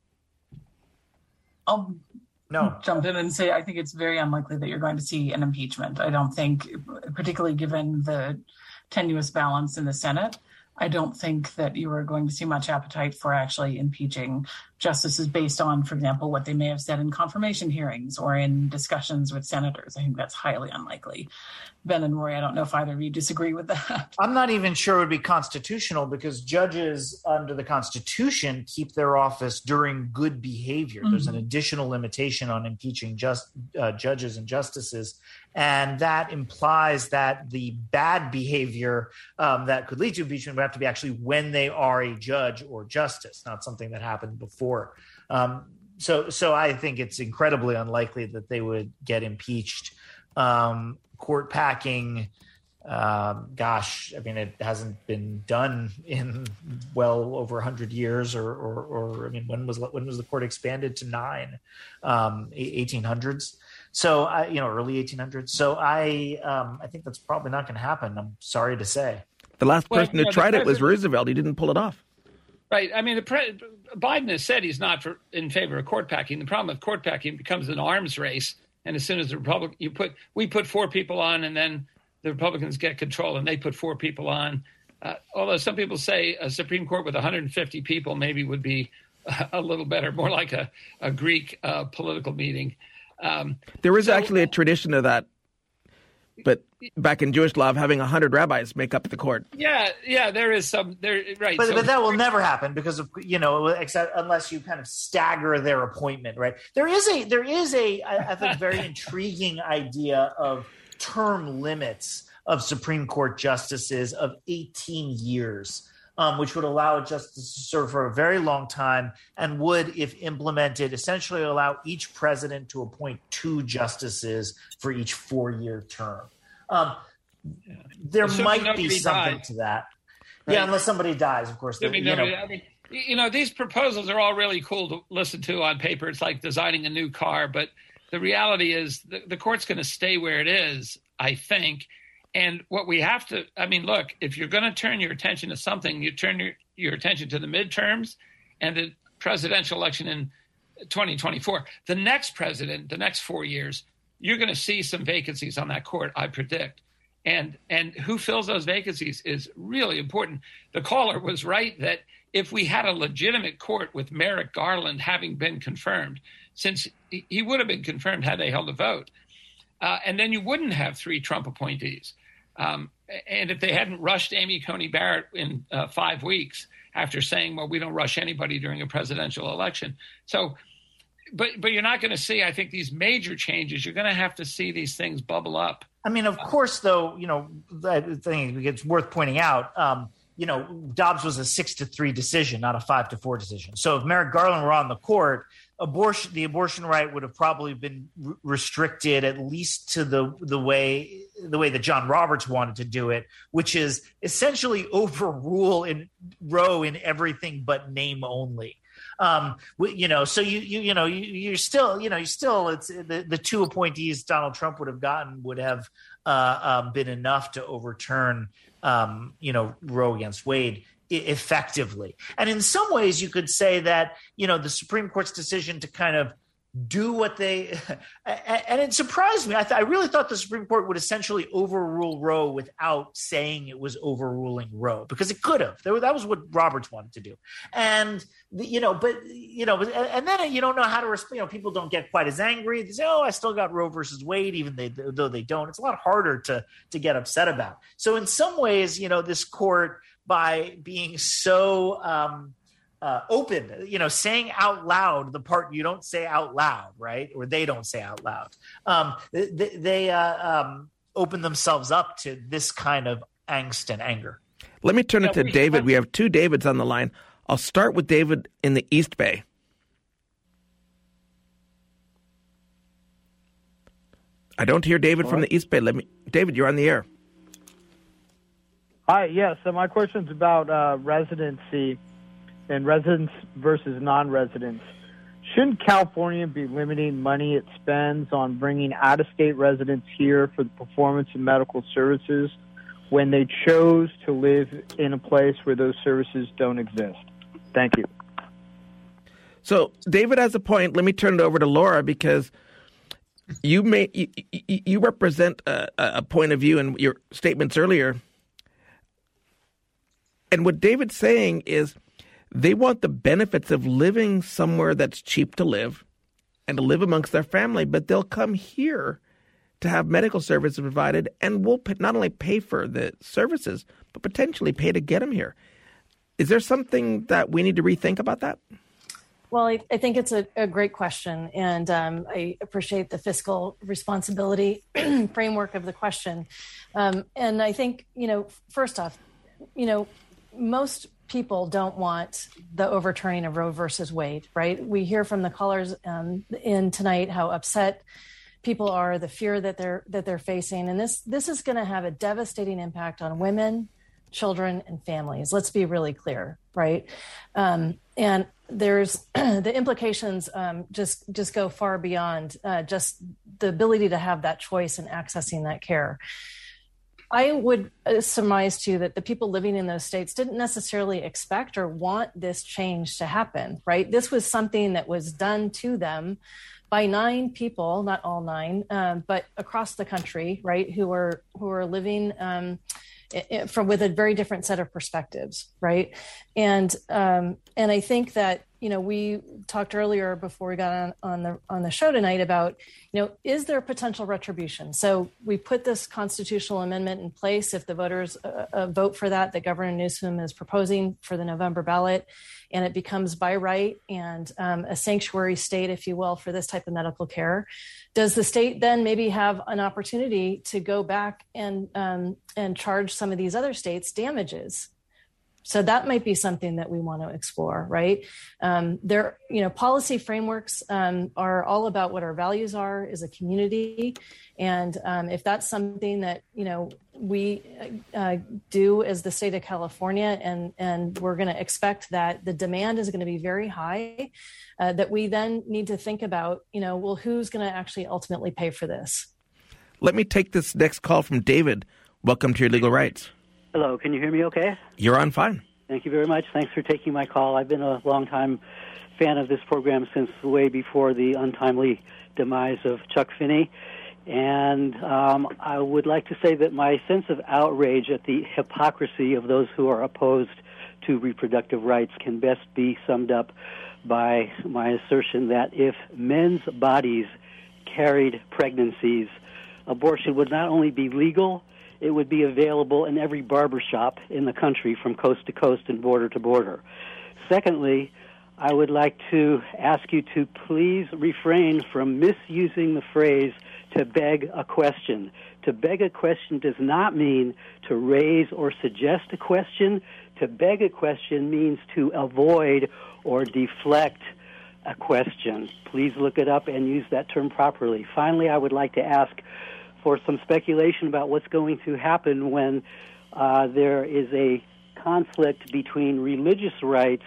I'll jump in and say I think it's very unlikely that you're going to see an impeachment. I don't think, particularly given the tenuous balance in the Senate, I don't think that you are going to see much appetite for actually impeaching justices based on, for example, what they may have said in confirmation hearings or in discussions with senators. I think that's highly unlikely. Ben and Rory, I don't know if either of you disagree with that. I'm not even sure it would be constitutional, because judges under the Constitution keep their office during good behavior. Mm-hmm. There's an additional limitation on impeaching judges and justices. And that implies that the bad behavior that could lead to impeachment would have to be actually when they are a judge or justice, not something that happened before. So I think it's incredibly unlikely that they would get impeached. Court packing, gosh, I mean, it hasn't been done in well over 100 years, or I mean, when was the court expanded to 9? 1800s. So early 1800s. So I think that's probably not going to happen. I'm sorry to say. The last person who tried it was Roosevelt. He didn't pull it off. Right. I mean, Biden has said he's not in favor of court packing. The problem with court packing becomes an arms race. And as soon as we put 4 people on, and then the Republicans get control and they put 4 people on. Although some people say a Supreme Court with 150 people maybe would be a little better, more like a Greek political meeting. There is actually a tradition of that, but back in Jewish law, of having 100 rabbis make up the court. Yeah, there is some there, right? But that will never happen because of except unless you kind of stagger their appointment, right? There is a I think very intriguing idea of term limits of Supreme Court justices of 18 years. Which would allow a justice to serve for a very long time and would, if implemented, essentially allow each president to appoint 2 justices for each 4-year term. There might be something to that. Right? Yeah, unless somebody dies, of course. These proposals are all really cool to listen to on paper. It's like designing a new car. But the reality is the court's going to stay where it is, I think. And what we have to, look, if you're going to turn your attention to something, you turn your attention to the midterms and the presidential election in 2024. The next president, the next 4 years, you're going to see some vacancies on that court, I predict. And who fills those vacancies is really important. The caller was right that if we had a legitimate court with Merrick Garland having been confirmed, since he would have been confirmed had they held a vote, and then you wouldn't have 3 Trump appointees. And if they hadn't rushed Amy Coney Barrett in 5 weeks after saying, well, we don't rush anybody during a presidential election. So, but you're not going to see, I think, these major changes. You're going to have to see these things bubble up. I mean, of course, though, I think it's worth pointing out, Dobbs was a 6-3 decision, not a 5-4 decision. So if Merrick Garland were on the court, the abortion right would have probably been restricted at least to the way that John Roberts wanted to do it, which is essentially overrule Roe in everything but name only. So you're still it's the 2 appointees Donald Trump would have gotten would have been enough to overturn Roe against Wade effectively. And in some ways you could say that, the Supreme Court's decision to kind of do what they and it surprised me. I really thought the Supreme Court would essentially overrule Roe without saying it was overruling Roe, because it could have. That was what Roberts wanted to do. And and then you don't know how to respond. People don't get quite as angry. They say, "Oh, I still got Roe versus Wade," even though they don't. It's a lot harder to get upset about. So in some ways, this court, by being so open, saying out loud the part you don't say out loud, right? Or they don't say out loud. They open themselves up to this kind of angst and anger. Let me turn it to David. We have 2 Davids on the line. I'll start with David in the East Bay. I don't hear David from the East Bay. David, you're on the air. Hi, yes. So my question's about residency and residents versus non-residents. Shouldn't California be limiting money it spends on bringing out-of-state residents here for the performance of medical services when they chose to live in a place where those services don't exist? Thank you. So David has a point. Let me turn it over to Laura, because you represent a point of view in your statements earlier. And what David's saying is they want the benefits of living somewhere that's cheap to live and to live amongst their family, but they'll come here to have medical services provided, and we'll not only pay for the services, but potentially pay to get them here. Is there something that we need to rethink about that? Well, I think it's a great question, and I appreciate the fiscal responsibility framework of the question. And I think, first off, most people don't want the overturning of Roe versus Wade, right? We hear from the callers in tonight how upset people are, the fear that they're facing, and this is going to have a devastating impact on women, children, and families. Let's be really clear, right? And there's the implications just go far beyond just the ability to have that choice and accessing that care. I would surmise too that the people living in those states didn't necessarily expect or want this change to happen, right? This was something that was done to them by 9 people, not all 9, but across the country, right, who are living with a very different set of perspectives, right? And I think that, we talked earlier before we got on the show tonight about, is there potential retribution? So we put this constitutional amendment in place if the voters vote for that Governor Newsom is proposing for the November ballot, and it becomes by right and a sanctuary state, if you will, for this type of medical care. Does the state then maybe have an opportunity to go back and charge some of these other states damages? So that might be something that we want to explore, right? Policy frameworks are all about what our values are as a community. And if that's something that, we do as the state of California, and we're going to expect that the demand is going to be very high, that we then need to think about, who's going to actually ultimately pay for this? Let me take this next call from David. Welcome to Your Legal Rights. Hello, can you hear me okay? You're on fine. Thank you very much. Thanks for taking my call. I've been a long-time fan of this program since way before the untimely demise of Chuck Finney. And I would like to say that my sense of outrage at the hypocrisy of those who are opposed to reproductive rights can best be summed up by my assertion that if men's bodies carried pregnancies, abortion would not only be legal, it would be available in every barbershop in the country from coast to coast and border to border. Secondly, I would like to ask you to please refrain from misusing the phrase to beg a question. To beg a question does not mean to raise or suggest a question. To beg a question means to avoid or deflect a question. Please look it up and use that term properly. Finally, I would like to ask for some speculation about what's going to happen when there is a conflict between religious rights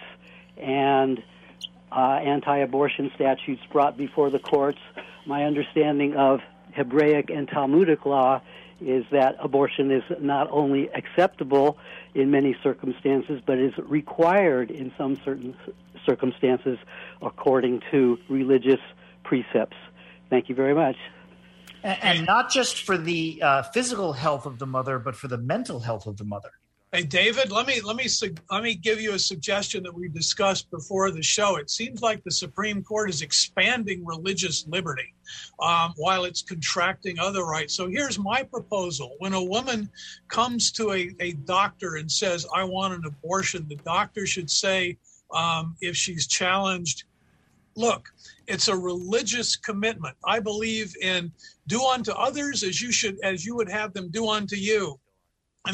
and anti-abortion statutes brought before the courts. My understanding of Hebraic and Talmudic law is that abortion is not only acceptable in many circumstances, but is required in some certain circumstances according to religious precepts. Thank you very much. And not just for the physical health of the mother, but for the mental health of the mother. Hey, David, let me give you a suggestion that we discussed before the show. It seems like the Supreme Court is expanding religious liberty while it's contracting other rights. So here's my proposal. When a woman comes to a doctor and says, I want an abortion, the doctor should say, if she's challenged, look, it's a religious commitment. I believe in do unto others as you would have them do unto you. And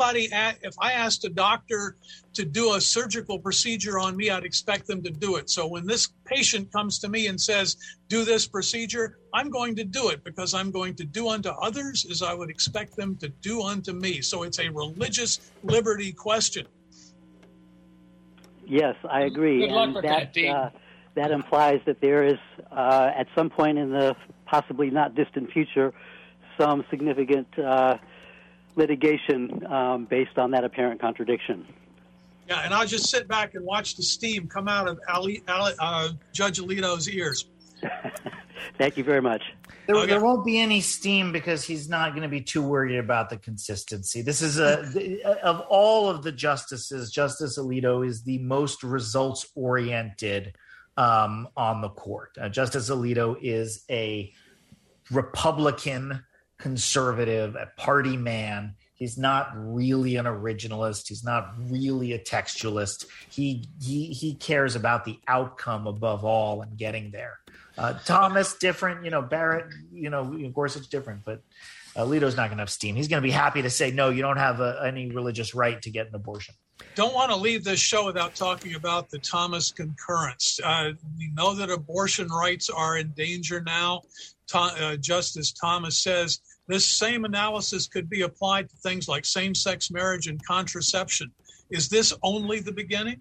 if I asked a doctor to do a surgical procedure on me, I'd expect them to do it. So when this patient comes to me and says, do this procedure, I'm going to do it because I'm going to do unto others as I would expect them to do unto me. So it's a religious liberty question. Yes, I agree. Good luck with that, Dean. That implies that there is, at some point in the possibly not distant future, some significant litigation based on that apparent contradiction. Yeah, and I'll just sit back and watch the steam come out of Judge Alito's ears. Thank you very much. There won't be any steam because he's not going to be too worried about the consistency. This is of all of the justices, Justice Alito is the most results-oriented on the court. Justice Alito is a Republican conservative, a party man. He's not really an originalist. He's not really a textualist. He cares about the outcome above all and getting there. Thomas, different, Barrett, Gorsuch, different. But Alito's not going to have steam. He's going to be happy to say, no, you don't have any religious right to get an abortion. Don't want to leave this show without talking about the Thomas concurrence. We know that abortion rights are in danger now. Justice Thomas says this same analysis could be applied to things like same-sex marriage and contraception. Is this only the beginning?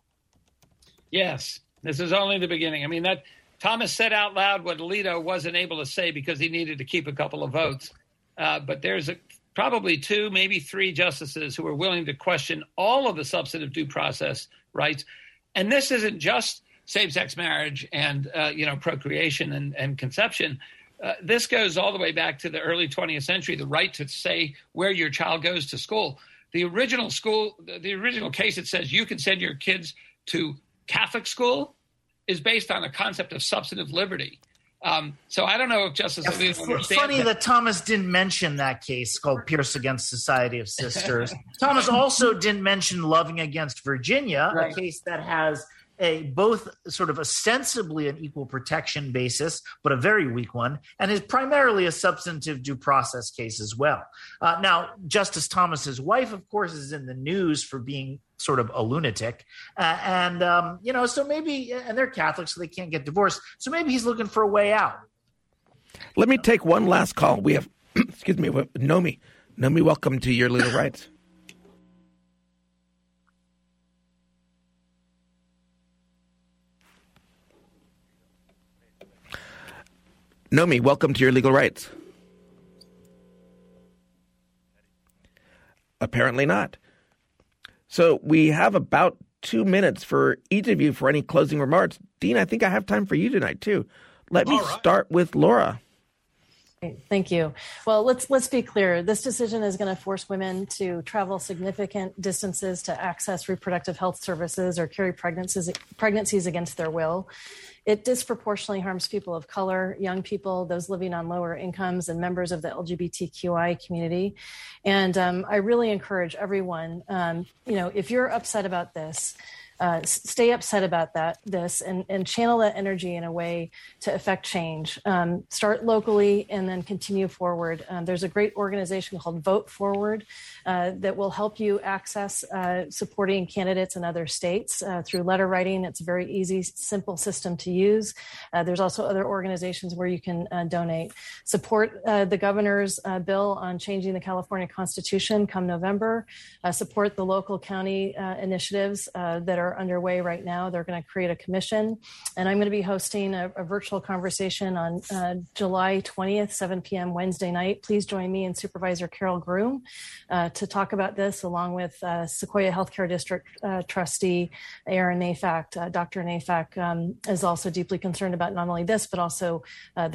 Yes, this is only the beginning. I mean, that Thomas said out loud what Alito wasn't able to say because he needed to keep a couple of votes. But there's probably 2, maybe 3 justices who are willing to question all of the substantive due process rights. And this isn't just same-sex marriage and, procreation and conception. This goes all the way back to the early 20th century, the right to say where your child goes to school. The original case that says you can send your kids to Catholic school is based on a concept of substantive liberty. So I don't know if Justice Alito understands. Funny that Thomas didn't mention that case called Pierce against Society of Sisters. Thomas also didn't mention Loving against Virginia, a case that has both sort of ostensibly an equal protection basis, but a very weak one, and is primarily a substantive due process case as well. Now, Justice Thomas's wife, of course, is in the news for being sort of a lunatic. So maybe, and they're Catholics, so they can't get divorced. So maybe he's looking for a way out. Let me take one last call. We have, we have Nomi. Nomi, welcome to Your Legal Rights. Nomi, welcome to Your Legal Rights. Apparently not. So we have about 2 minutes for each of you for any closing remarks. Dean, I think I have time for you tonight, too. Let me start with Laura. Thank you. Well, let's be clear. This decision is going to force women to travel significant distances to access reproductive health services or carry pregnancies against their will. It disproportionately harms people of color, young people, those living on lower incomes, and members of the LGBTQI community. And I really encourage everyone, if you're upset about this, stay upset about this and channel that energy in a way to affect change. Start locally and then continue forward. There's a great organization called Vote Forward that will help you access supporting candidates in other states through letter writing. It's a very easy, simple system to use. There's also other organizations where you can donate. Support the governor's bill on changing the California Constitution come November. Support the local county initiatives that are underway right now. They're going to create a commission, and I'm going to be hosting a virtual conversation on July 20th, 7 p.m. Wednesday night. Please join me and Supervisor Carol Groom to talk about this, along with Sequoia Healthcare District Trustee Aaron Nafak. Dr. Nafak is also deeply concerned about not only this, but also the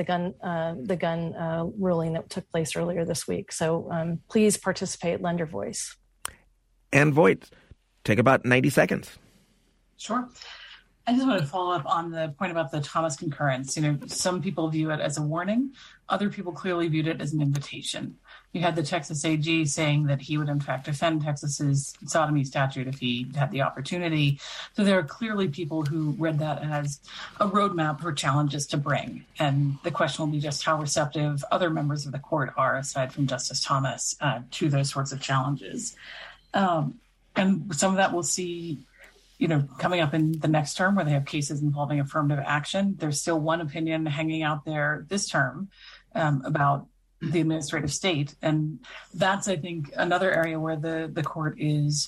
gun ruling that took place earlier this week. So please participate, lend your voice. And Voight, take about 90 seconds. Sure. I just want to follow up on the point about the Thomas concurrence. Some people view it as a warning. Other people clearly viewed it as an invitation. You had the Texas AG saying that he would, in fact, defend Texas's sodomy statute if he had the opportunity. So there are clearly people who read that as a roadmap for challenges to bring. And the question will be just how receptive other members of the court are, aside from Justice Thomas, to those sorts of challenges. And some of that we'll see coming up in the next term where they have cases involving affirmative action. There's still one opinion hanging out there this term about the administrative state. And that's, I think, another area where the court is,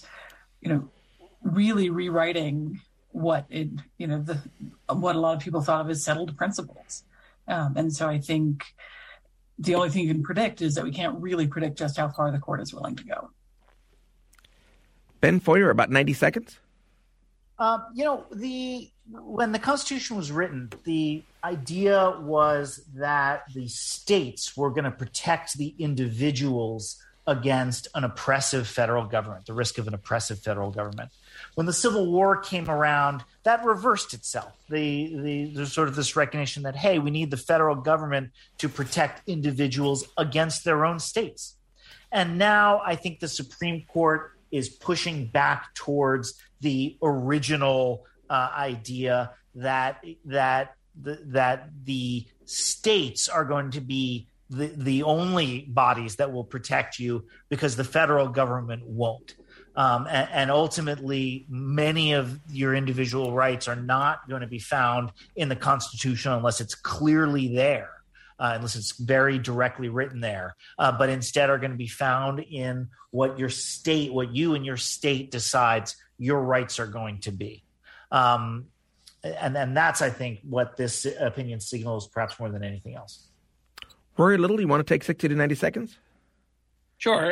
really rewriting what what a lot of people thought of as settled principles. And so I think the only thing you can predict is that we can't really predict just how far the court is willing to go. Ben Foyer, about 90 seconds. When the Constitution was written, the idea was that the states were going to protect the individuals against an oppressive federal government, the risk of an oppressive federal government. When the Civil War came around, that reversed itself. There's sort of this recognition that, hey, we need the federal government to protect individuals against their own states. And now I think the Supreme Court is pushing back towards the original idea that the states are going to be the only bodies that will protect you, because the federal government won't. And ultimately, many of your individual rights are not going to be found in the Constitution unless it's clearly there, unless it's very directly written there, but instead are going to be found in what you and your state decides your rights are going to be. And that's, I think, what this opinion signals perhaps more than anything else. Rory Little, you want to take 60 to 90 seconds? Sure.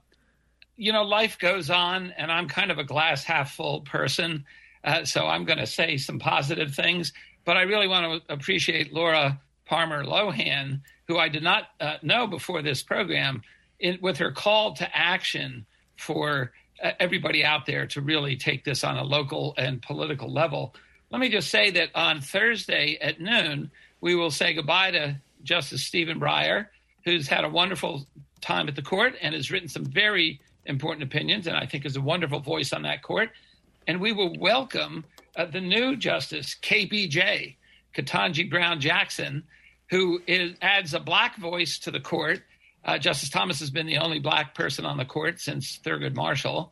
Life goes on, and I'm kind of a glass half full person, so I'm going to say some positive things. But I really want to appreciate Laura Palmer Lohan, who I did not know before this program, with her call to action for everybody out there to really take this on a local and political level. Let me just say that on Thursday at noon, we will say goodbye to Justice Stephen Breyer, who's had a wonderful time at the court and has written some very important opinions, and I think is a wonderful voice on that court. And we will welcome the new Justice KBJ, Ketanji Brown Jackson, who adds a black voice to the court. Justice Thomas has been the only black person on the court since Thurgood Marshall,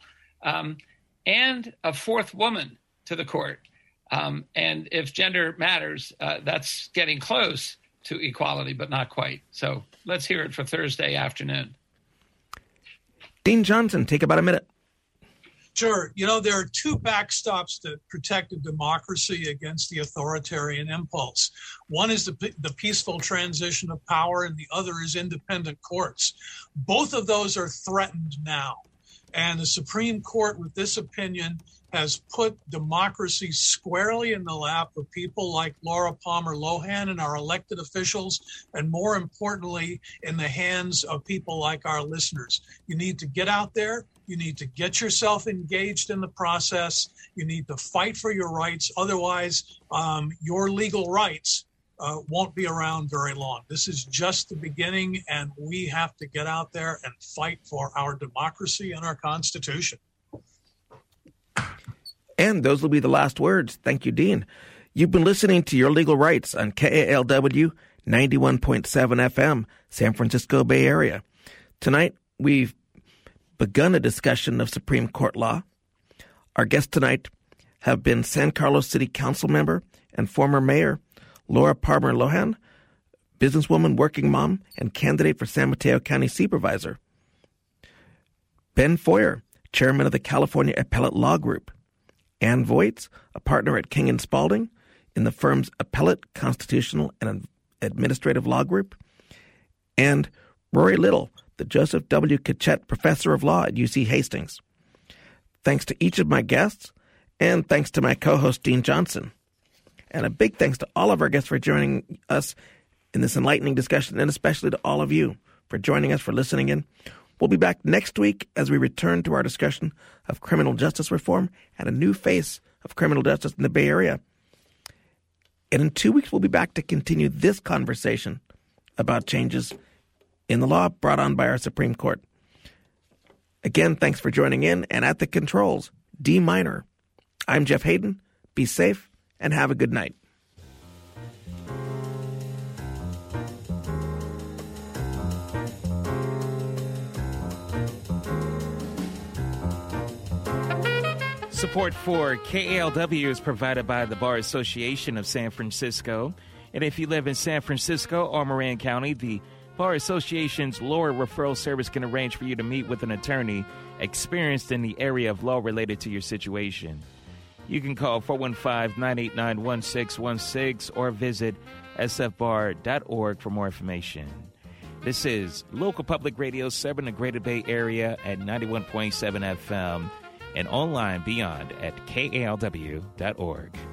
and a fourth woman to the court. And if gender matters, that's getting close to equality, but not quite. So let's hear it for Thursday afternoon. Dean Johnson, take about a minute. Sure. There are two backstops that protect a democracy against the authoritarian impulse. One is the peaceful transition of power, and the other is independent courts. Both of those are threatened now. And the Supreme Court, with this opinion, has put democracy squarely in the lap of people like Laura Palmer Lohan and our elected officials, and more importantly, in the hands of people like our listeners. You need to get out there. You need to get yourself engaged in the process. You need to fight for your rights. Otherwise, your legal rights won't be around very long. This is just the beginning, and we have to get out there and fight for our democracy and our Constitution. And those will be the last words. Thank you, Dean. You've been listening to Your Legal Rights on KALW 91.7 FM, San Francisco Bay Area. Tonight, we've begun a discussion of Supreme Court law. Our guests tonight have been San Carlos City Council member and former mayor Laura Palmer Lohan, businesswoman, working mom, and candidate for San Mateo County Supervisor. Ben Foyer, chairman of the California Appellate Law Group. Ann Voights, a partner at King & Spalding in the firm's Appellate, Constitutional, and Administrative Law Group. And Rory Little, the Joseph W. Kachet Professor of Law at UC Hastings. Thanks to each of my guests, and thanks to my co-host, Dean Johnson. And a big thanks to all of our guests for joining us in this enlightening discussion, and especially to all of you for joining us, for listening in. We'll be back next week as we return to our discussion of criminal justice reform and a new face of criminal justice in the Bay Area. And in 2 weeks, we'll be back to continue this conversation about changes in the law brought on by our Supreme Court. Again, thanks for joining in. And at the controls, D Minor. I'm Jeff Hayden. Be safe and have a good night. Support for KALW is provided by the Bar Association of San Francisco. And if you live in San Francisco or Marin County, the Bar Association's Law Referral Service can arrange for you to meet with an attorney experienced in the area of law related to your situation. You can call 415-989-1616 or visit sfbar.org for more information. This is local public radio serving the Greater Bay Area at 91.7 FM and online beyond at kalw.org.